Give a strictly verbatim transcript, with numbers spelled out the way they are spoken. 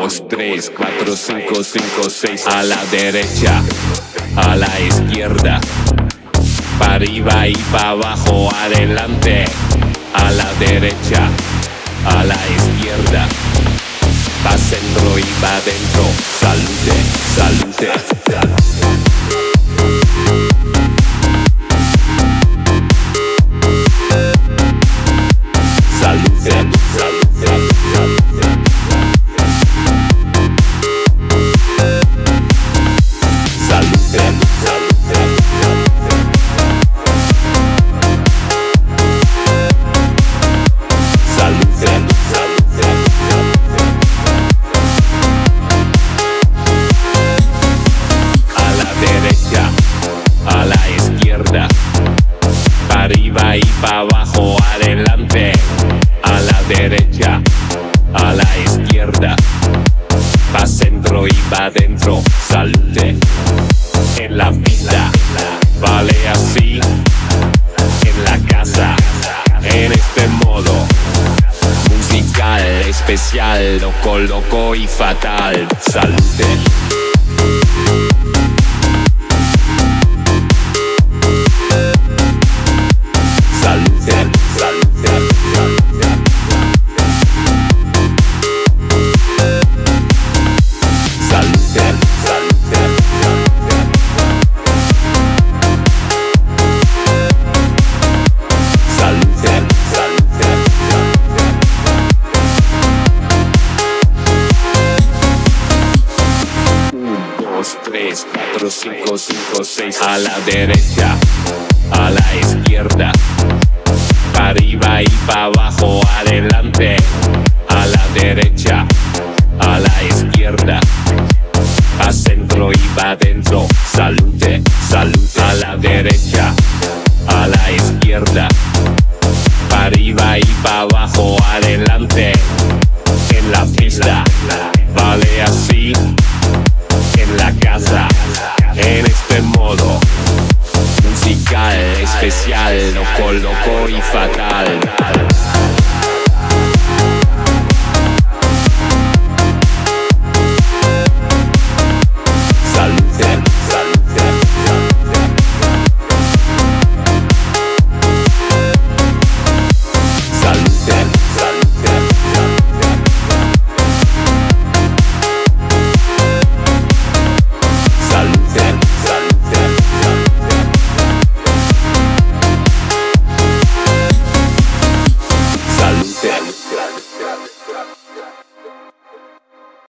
dos, tres, cuatro, cinco, cinco, seis. A la derecha, a la izquierda, para arriba y para abajo, adelante. A la derecha, a la izquierda, pa' centro y pa' adentro. Salute, salute, salute. Arriba y para abajo, adelante. A la derecha, a la izquierda, pa' centro y pa' adentro. Salute. En la pista, vale así. En la casa, en este modo musical, especial, loco, loco y fatal. Salute. tres, cuatro, cinco, cinco, seis. A la derecha, a la izquierda, pa' arriba y pa' abajo, adelante. A la derecha, a la izquierda, pa' centro y pa' adentro.